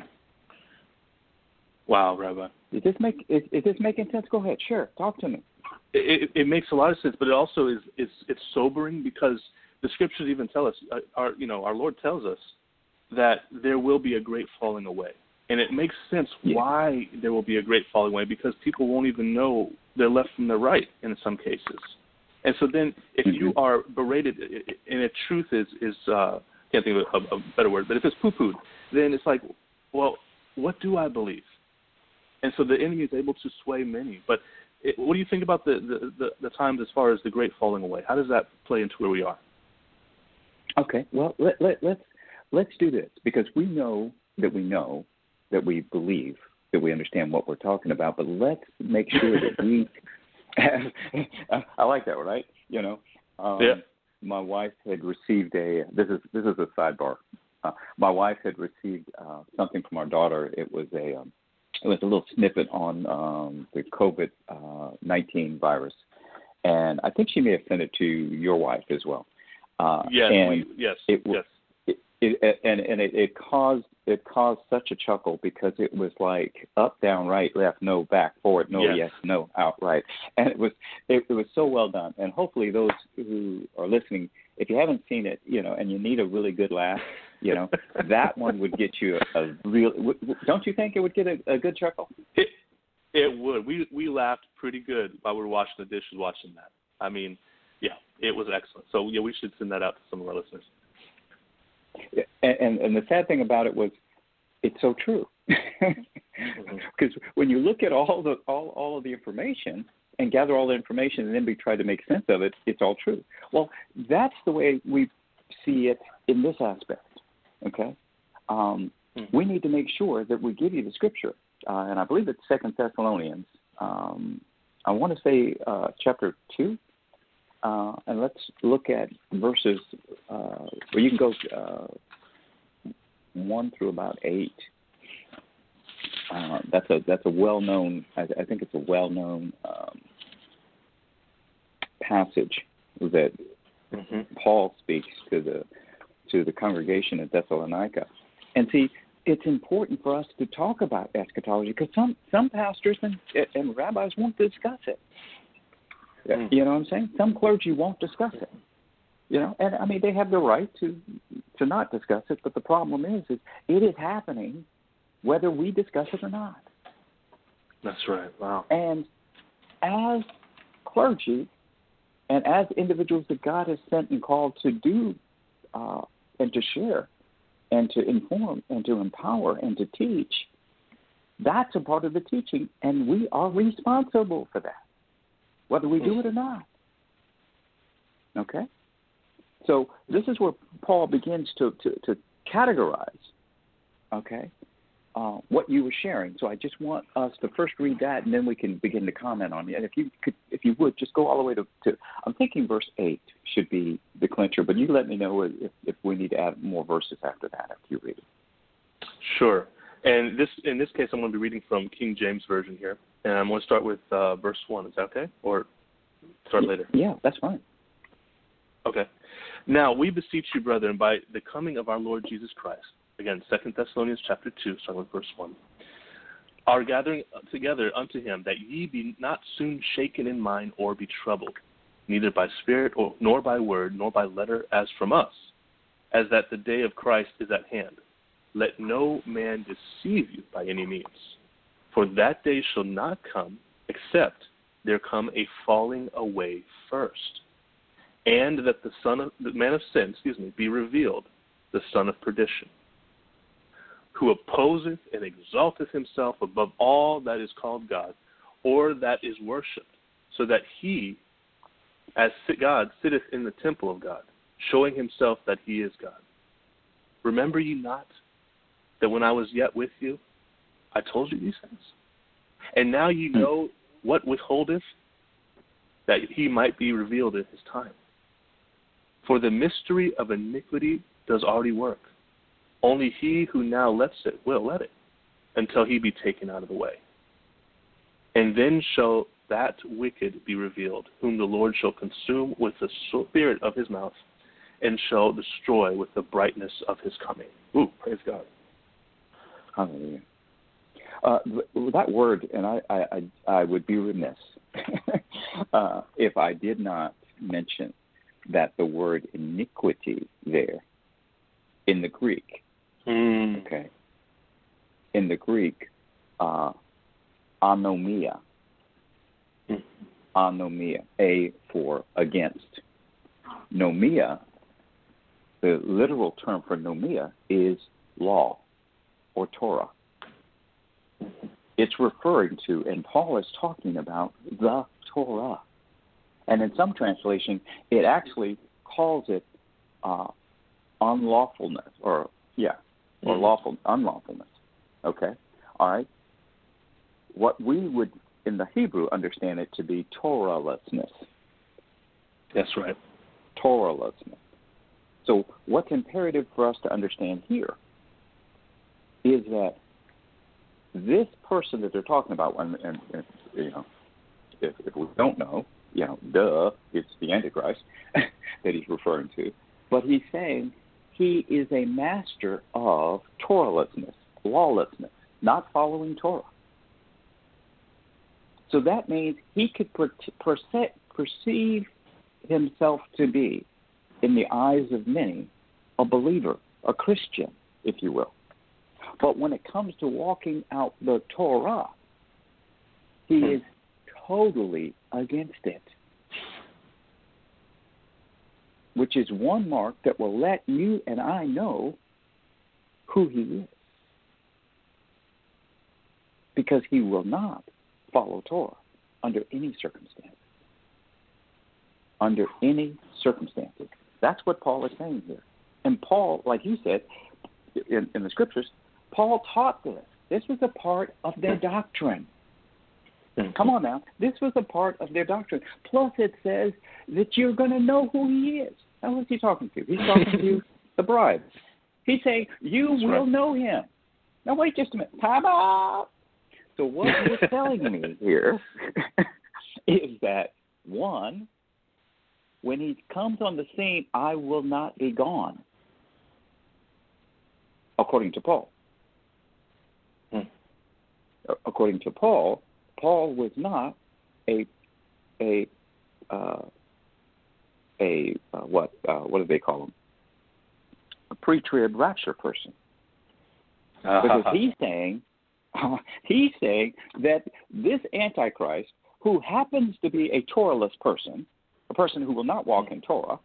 Wow, Rabbi. Is this, make, is, is this making sense? Go ahead. Sure. Talk to me. It, it makes a lot of sense, but it also is it's, it's sobering because the scriptures even tell us, uh, our you know, our Lord tells us that there will be a great falling away, and it makes sense yeah. why there will be a great falling away because people won't even know their left from their right in some cases, and so then if mm-hmm. you are berated and if truth is is uh, can't think of a, a better word, but if it's poo-pooed, then it's like, well, what do I believe? And so the enemy is able to sway many, but. It, what do you think about the, the, the, the times as far as the great falling away? How does that play into where we are? Okay, well, let, let, let's let's do this because we know that we know that we believe that we understand what we're talking about, but let's make sure that we have, I like that, right? You know, um, yeah. My wife had received a, this is this is a sidebar. Uh, my wife had received uh, something from our daughter. It was a um, It was a little snippet on um, the COVID nineteen virus, and I think she may have sent it to your wife as well. Uh, yes, and we, yes, it, yes. It, it, and and it, it caused it caused such a chuckle because it was like up, down, right, left, no, back, forward, no, yes, yes no, out, right, and it was it, it was so well done. And hopefully, those who are listening, if you haven't seen it, you know, and you need a really good laugh. You know, that one would get you a, a real. Don't you think it would get a, a good chuckle? It it would. We we laughed pretty good while we were washing the dishes, watching that. I mean, yeah, it was excellent. So yeah, we should send that out to some of our listeners. Yeah, and, and and the sad thing about it was, it's so true. Because mm-hmm. when you look at all the all all of the information and gather all the information and then we try to make sense of it, it's all true. Well, that's the way we see it in this aspect. Okay, um, mm-hmm. we need to make sure that we give you the scripture, uh, and I believe it's Second Thessalonians um, I want to say uh, chapter two, uh, and let's look at verses, uh, well, you can go uh, one through about eight. Uh, that's a that's a well-known, I, I think it's a well-known um, passage that mm-hmm. Paul speaks to the to the congregation at Thessalonica. And see, it's important for us to talk about eschatology because some, some pastors and, and rabbis won't discuss it. Mm. You know what I'm saying? Some clergy won't discuss it. You know, and I mean, they have the right to to not discuss it, but the problem is, is it is happening whether we discuss it or not. That's right. Wow. And as clergy and as individuals that God has sent and called to do uh, and to share and to inform and to empower and to teach, that's a part of the teaching, and we are responsible for that, whether we do it or not. Okay? So this is where Paul begins to, to, to categorize, okay, uh, what you were sharing. So I just want us to first read that, and then we can begin to comment on it. And if you could, if you would, just go all the way to, to I'm thinking verse eight should be the clincher, but you let me know if, if we need to add more verses after that after you read it. Sure. And this, in this case, I'm going to be reading from King James Version here, and I'm going to start with uh, verse one. Is that okay? Or start yeah, later? Yeah, that's fine. Okay. Now, we beseech you, brethren, by the coming of our Lord Jesus Christ, again, Second Thessalonians chapter two, starting with verse one, are gathering together unto him, that ye be not soon shaken in mind or be troubled, neither by spirit or, nor by word, nor by letter as from us, as that the day of Christ is at hand. Let no man deceive you by any means, for that day shall not come, except there come a falling away first, and that the son of the man of sin, excuse me, be revealed, the son of perdition, who opposeth and exalteth himself above all that is called God, or that is worshipped, so that he, as God, sitteth in the temple of God, showing himself that he is God. Remember ye not that when I was yet with you, I told you these things? And now ye know what withholdeth, that he might be revealed in his time. For the mystery of iniquity does already work. Only he who now lets it will let it, until he be taken out of the way. And then shall that wicked be revealed, whom the Lord shall consume with the spirit of his mouth, and shall destroy with the brightness of his coming. Ooh, praise God. Hallelujah. Uh, that word, and I, I, I would be remiss uh, if I did not mention that the word iniquity there in the Greek, mm. okay, in the Greek, uh, anomia, mm. anomia, A for against. Nomia, the literal term for nomia is law or Torah. It's referring to, and Paul is talking about the Torah. And in some translation, it actually calls it uh, unlawfulness, or, yeah, or mm. lawful, unlawfulness. Okay? All right? What we would, in the Hebrew, understand it to be Torahlessness. That's right. Torahlessness. So what's imperative for us to understand here is that this person that they're talking about, and, and, and you know, if, if we don't know, you know, duh, it's the Antichrist that he's referring to. But he's saying he is a master of Torahlessness, lawlessness, not following Torah. So that means he could per- perce- perceive himself to be, in the eyes of many, a believer, a Christian, if you will. But when it comes to walking out the Torah, he hmm. is totally against it, which is one mark that will let you and I know who he is, because he will not follow Torah under any circumstance. Under any circumstances. That's what Paul is saying here. And Paul, like you said, in, in the scriptures, Paul taught this. This was a part of their doctrine. Mm-hmm. Come on now. This was a part of their doctrine. Plus, it says that you're going to know who he is. Now, what's he talking to? He's talking to the bride. He's saying, you That's will right. know him. Now, wait just a minute. Time out. So what you're telling me here is that, one, when he comes on the scene, I will not be gone, according to Paul. Hmm. According to Paul, Paul was not a a uh, a uh, what uh, what do they call him? A pre-trib rapture person, because he's saying uh, he's saying that this Antichrist, who happens to be a Torahless person, a person who will not walk in Torah,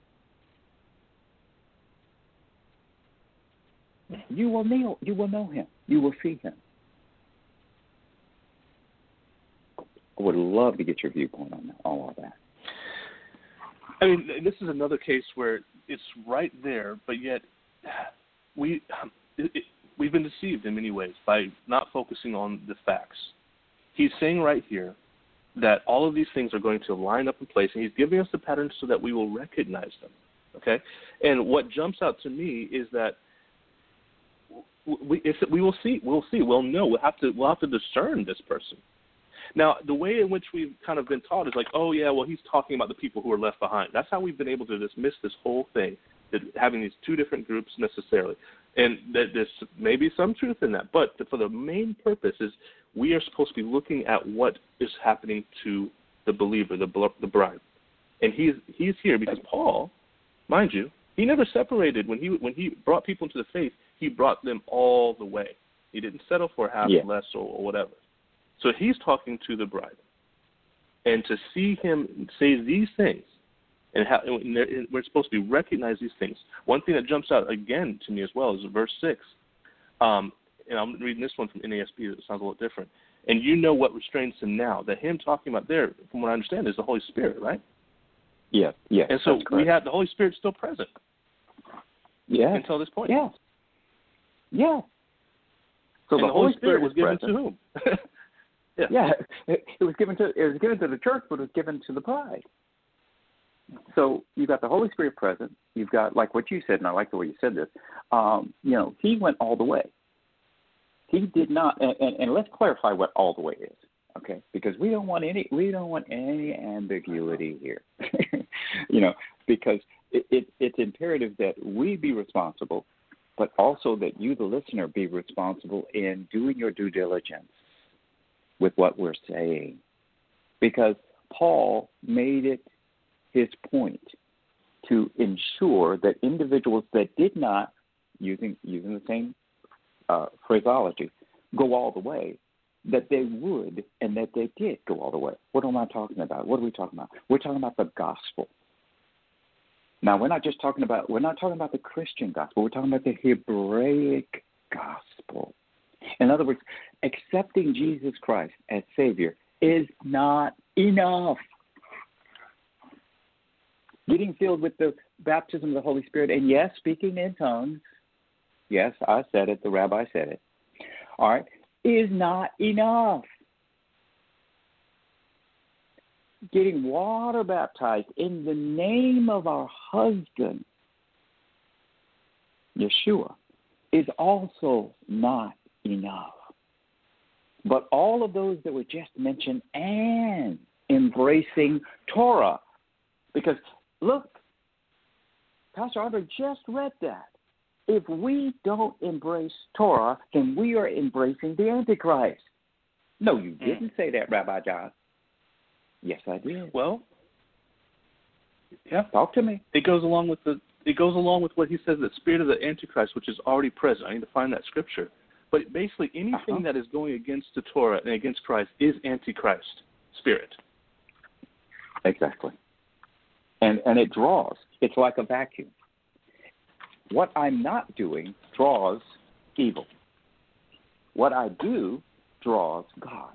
you will know you will know him, you will see him. I would love to get your viewpoint on that, all of that. I mean, this is another case where it's right there, but yet we it, it, we've been deceived in many ways by not focusing on the facts. He's saying right here that all of these things are going to line up in place, and he's giving us the patterns so that we will recognize them. Okay, and what jumps out to me is that we if we will see, we'll see, we'll know, we'll have to we'll have to discern this person. Now, the way in which we've kind of been taught is like, oh, yeah, well, he's talking about the people who are left behind. That's how we've been able to dismiss this whole thing, that having these two different groups necessarily. And that there's maybe some truth in that. But for the main purpose is we are supposed to be looking at what is happening to the believer, the the bride. And he's he's here because Paul, mind you, he never separated. When he when he brought people into the faith, he brought them all the way. He didn't settle for half, yeah. less, or, or whatever. So he's talking to the bride. And to see him say these things, and, how, and we're supposed to be recognize these things. One thing that jumps out again to me as well is verse six. Um, and I'm reading this one from N A S B. It sounds a little different. And you know what restrains him now. That him talking about there, from what I understand, is the Holy Spirit, right? Yeah, yeah. And so we have the Holy Spirit still present. Yeah. Until this point. Yeah. Yeah. So and the, the Holy, Holy Spirit, Spirit was given present. to whom? Yeah, yeah. It, it was given to it was given to the church, but it was given to the bride. So you've got the Holy Spirit present. You've got, like what you said, and I like the way you said this. Um, you know, he went all the way. He did not, and, and, and let's clarify what all the way is, okay? Because we don't want any we don't want any ambiguity here, you know, because it, it, it's imperative that we be responsible, but also that you, the listener, be responsible in doing your due diligence with what we're saying, because Paul made it his point to ensure that individuals that did not, using using the same uh, phraseology, go all the way, that they would and that they did go all the way. What am I talking about? What are we talking about? We're talking about the gospel. Now, we're not just talking about, we're not talking about the Christian gospel. We're talking about the Hebraic gospel. In other words, accepting Jesus Christ as Savior is not enough. Getting filled with the baptism of the Holy Spirit, and yes, speaking in tongues, yes, I said it, the rabbi said it, all right, is not enough. Getting water baptized in the name of our husband, Yeshua, is also not enough. But all of those that were just mentioned and embracing Torah. Because, look, Pastor Andre just read that. If we don't embrace Torah, then we are embracing the Antichrist. No, you didn't mm. say that, Rabbi John. Yes, I did. Well, yeah. Talk to me. It goes along with the it goes along with what he says, the spirit of the Antichrist, which is already present. I need to find that scripture. But basically, anything uh-huh. that is going against the Torah and against Christ is Antichrist spirit. Exactly. And and it draws. It's like a vacuum. What I'm not doing draws evil. What I do draws God.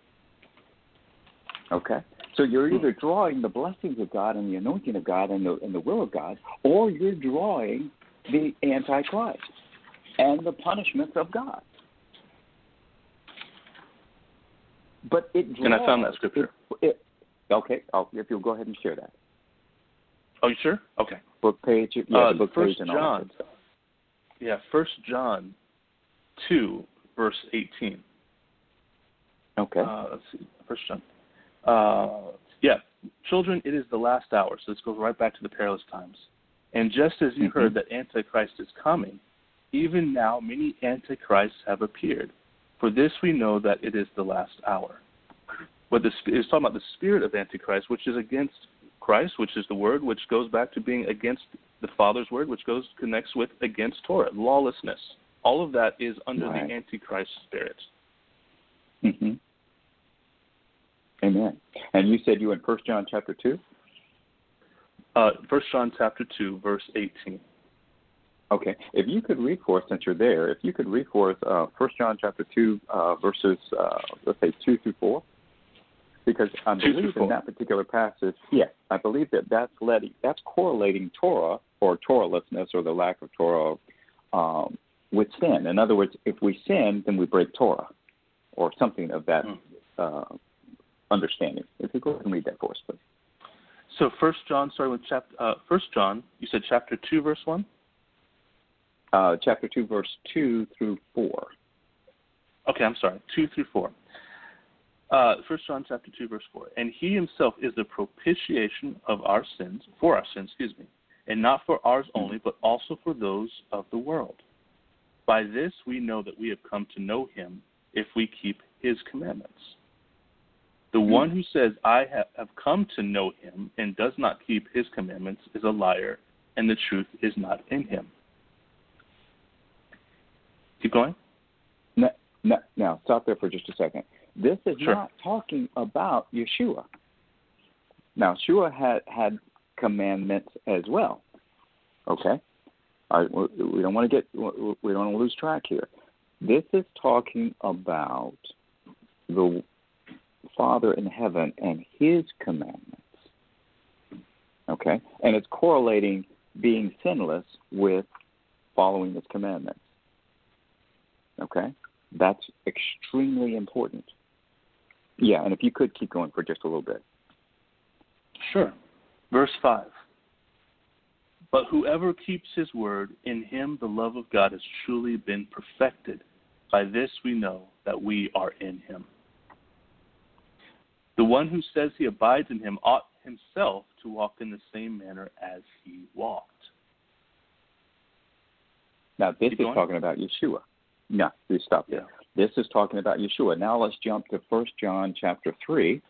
Okay? So you're either drawing the blessings of God and the anointing of God and the, and the will of God, or you're drawing the Antichrist and the punishments of God. But it draws, and I found that scripture. It, it, okay, I'll, if you'll go ahead and share that. Oh, you sure? Okay. Book page, yeah, uh, the book First page and all John, that stuff. Yeah, First John two, verse eighteen. Okay. Uh, let's see, First John. Uh, yeah, children, it is the last hour. So this goes right back to the perilous times. And just as you mm-hmm. heard that Antichrist is coming, even now many Antichrists have appeared. For this we know that it is the last hour. What the is talking about the spirit of Antichrist, which is against Christ, which is the word, which goes back to being against the Father's word, which goes connects with against Torah, lawlessness. All of that is under right. the Antichrist spirit. Mm-hmm. Amen. And you said you were in First John chapter two? Uh, First John chapter two, verse eighteen. Okay. If you could read for us, since you're there, if you could read for us uh, First John chapter two, uh, verses, uh, let's say, two through four. Because I believe in that particular passage, yes, I believe that that's, letting, that's correlating Torah or Torahlessness or the lack of Torah um, with sin. In other words, if we sin, then we break Torah or something of that uh, understanding. If you go ahead and read that for us, please. So First John, starting with chapter, uh, First John, you said chapter two, verse one? Uh, chapter two, verse two through four. Okay, I'm sorry, two through four. Uh, First John chapter two, verse four. And he himself is the propitiation of our sins, for our sins, excuse me, and not for ours only, but also for those of the world. By this we know that we have come to know him if we keep his commandments. The mm-hmm. one who says, I have, have come to know him and does not keep his commandments is a liar, and the truth is not in him. Keep going. No, no, now, stop there for just a second. This is sure. not talking about Yeshua. Now, Yeshua had, had commandments as well. Okay? All right, we don't want to get, we don't want to lose track here. This is talking about the Father in heaven and his commandments. Okay? And it's correlating being sinless with following his commandments. Okay? That's extremely important. Yeah, and if you could keep going for just a little bit. Sure. Verse five. But whoever keeps his word, in him the love of God has truly been perfected. By this we know that we are in him. The one who says he abides in him ought himself to walk in the same manner as he walked. Now, this Keep is going? talking about Yeshua. No, you stop there. Yeah. This is talking about Yeshua. Now let's jump to First John chapter three.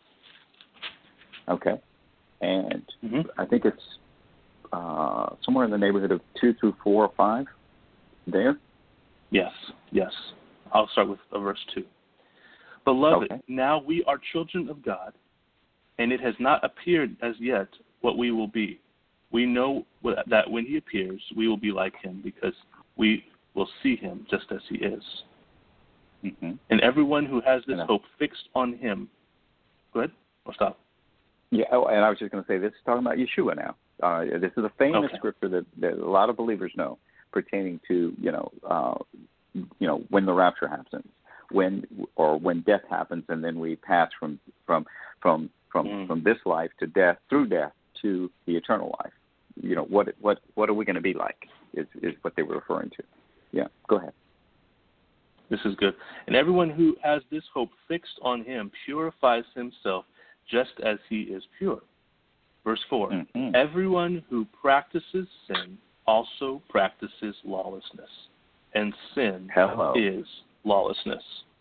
Okay. And mm-hmm. I think it's uh, somewhere in the neighborhood of two through four or five there. Yes, yes. I'll start with uh, verse two. Beloved, okay. now we are children of God, and it has not appeared as yet what we will be. We know that when he appears, we will be like him, because we will see him just as he is. Mm-hmm. And everyone who has this hope fixed on him. Go ahead, or stop. Yeah, oh, and I was just going to say, this is talking about Yeshua now. Uh, this is a famous okay. scripture that, that a lot of believers know, pertaining to, you know, uh, you know, when the rapture happens, when or when death happens, and then we pass from from from from, mm. from this life to death, through death to the eternal life. You know, what what what are we going to be like? Is is what they were referring to. Yeah, go ahead. This is good. And everyone who has this hope fixed on him purifies himself just as he is pure. Verse four, mm-hmm. Everyone who practices sin also practices lawlessness, and sin Hello. is lawlessness.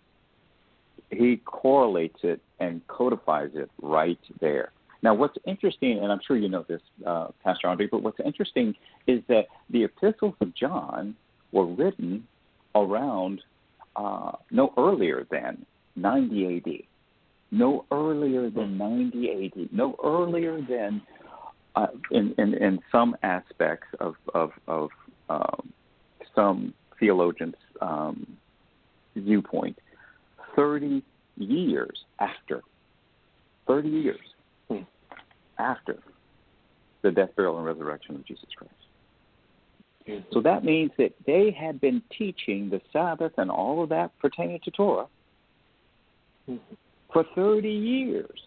He correlates it and codifies it right there. Now, what's interesting, and I'm sure you know this, uh, Pastor Andre, but what's interesting is that the epistles of John were written around uh, no earlier than ninety A D. No earlier than ninety A D. No earlier than, uh, in, in in some aspects of of, of um, some theologians' um, viewpoint, thirty years after. Thirty years hmm. after the death, burial, and resurrection of Jesus Christ. Mm-hmm. So that means that they had been teaching the Sabbath and all of that pertaining to Torah mm-hmm. for thirty years.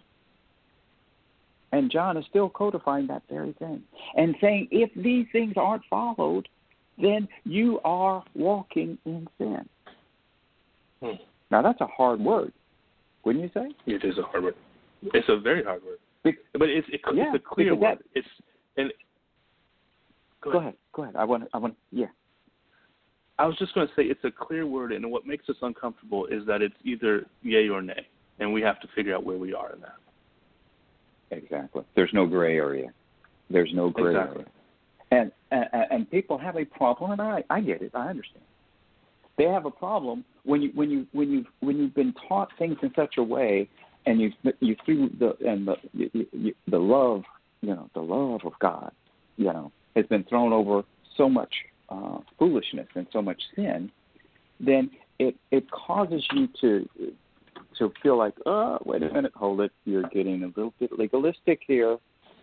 And John is still codifying that very thing and saying if these things aren't followed, then you are walking in sin. Hmm. Now, that's a hard word, wouldn't you say? It is a hard word. It's a very hard word. Be- but it's, it, yeah, it's a clear word. That, it's and Go, go ahead. Go ahead. I want. I want. Yeah. I was just going to say it's a clear word, and what makes us uncomfortable is that it's either yay or nay, and we have to figure out where we are in that. Exactly. There's no gray area. There's no gray exactly. area. And, and and people have a problem, and I, I get it. I understand. They have a problem when you when you when you when you've been taught things in such a way, and you you through the and the you, you, the love you know the love of God, you know, has been thrown over so much uh, foolishness and so much sin, then it it causes you to to feel like, oh, wait a minute, hold it, you're getting a little bit legalistic here.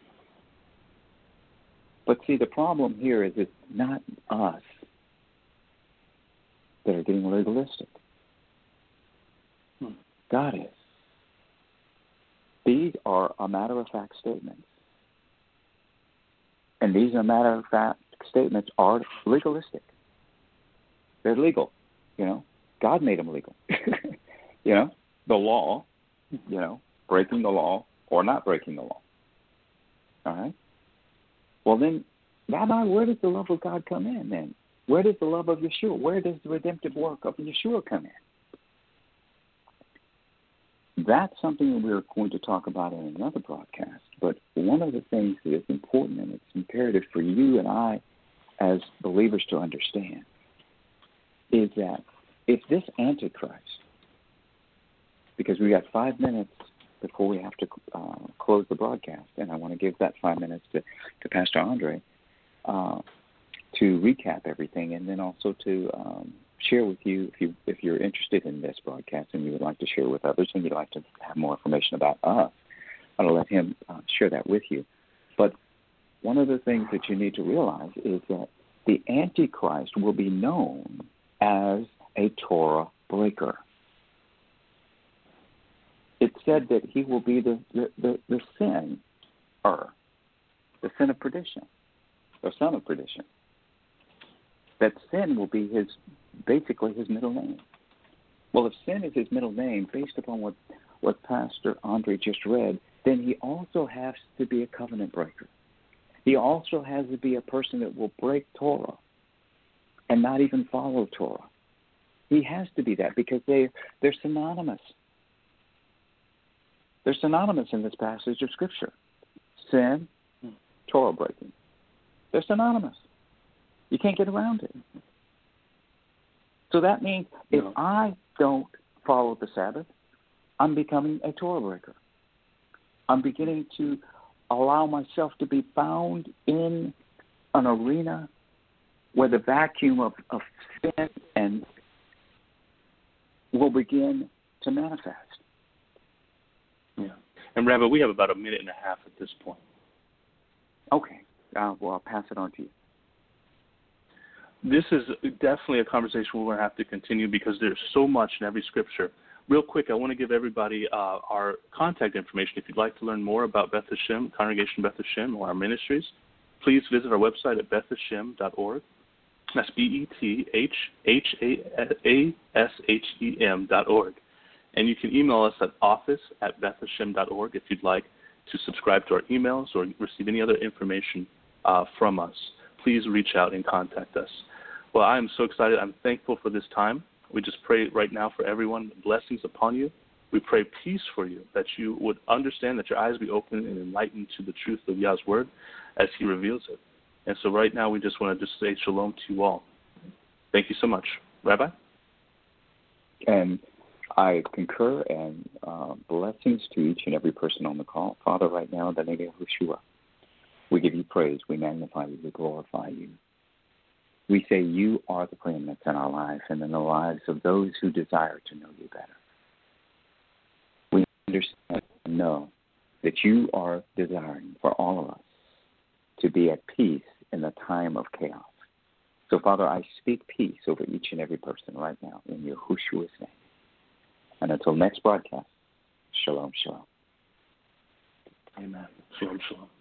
But see, the problem here is it's not us that are getting legalistic. Hmm. God is. These are a matter-of-fact statements. And these are matter-of-fact statements are legalistic. They're legal, you know. God made them legal. You know, the law, you know, breaking the law or not breaking the law. All right? Well, then, Rabbi, where does the love of God come in then? Where does the love of Yeshua, where does the redemptive work of Yeshua come in? That's something that we're going to talk about in another broadcast. But one of the things that is important, and it's imperative for you and I as believers to understand, is that if this Antichrist, because we got five minutes before we have to uh, close the broadcast, and I want to give that five minutes to, to Pastor Andre uh, to recap everything, and then also to um, share with you if you if you're interested in this broadcast and you would like to share with others, and you'd like to have more information about us, I'll let him uh, share that with you. But one of the things that you need to realize is that the Antichrist will be known as a Torah breaker. It said that he will be the, the, the, the sin, or the sin of perdition, or son of perdition. That sin will be his, basically his middle name. Well, if sin is his middle name, based upon what, what Pastor Andre just read, then he also has to be a covenant breaker. He also has to be a person that will break Torah and not even follow Torah. He has to be that because they, they're synonymous. They're synonymous in this passage of Scripture. Sin, Torah breaking. They're synonymous. You can't get around it. So that means if no. I don't follow the Sabbath, I'm becoming a Torah breaker. I'm beginning to allow myself to be found in an arena where the vacuum of, of sin and will begin to manifest. Yeah. And, Rabbi, we have about a minute and a half at this point. Okay. Uh, well, I'll pass it on to you. This is definitely a conversation we're going to have to continue because there's so much in every scripture. Real quick, I want to give everybody uh, our contact information. If you'd like to learn more about Beth Hashem, Congregation Beth Hashem, or our ministries, please visit our website at beth hashem dot org. That's B E T H H A S H E M dot org. And you can email us at office at beth hashem dot org if you'd like to subscribe to our emails or receive any other information uh, from us. Please reach out and contact us. Well, I am so excited. I'm thankful for this time. We just pray right now for everyone, blessings upon you. We pray peace for you, that you would understand, that your eyes be open and enlightened to the truth of Yah's word as he reveals it. And so right now we just want to just say shalom to you all. Thank you so much. Rabbi? And I concur, and uh, blessings to each and every person on the call. Father, right now, in the name of Yeshua, we give you praise, we magnify you, we glorify you. We say you are the preeminence in our lives and in the lives of those who desire to know you better. We understand and know that you are desiring for all of us to be at peace in the time of chaos. So, Father, I speak peace over each and every person right now in Yahushua's name. And until next broadcast, Shalom, shalom. Amen. Shalom, shalom.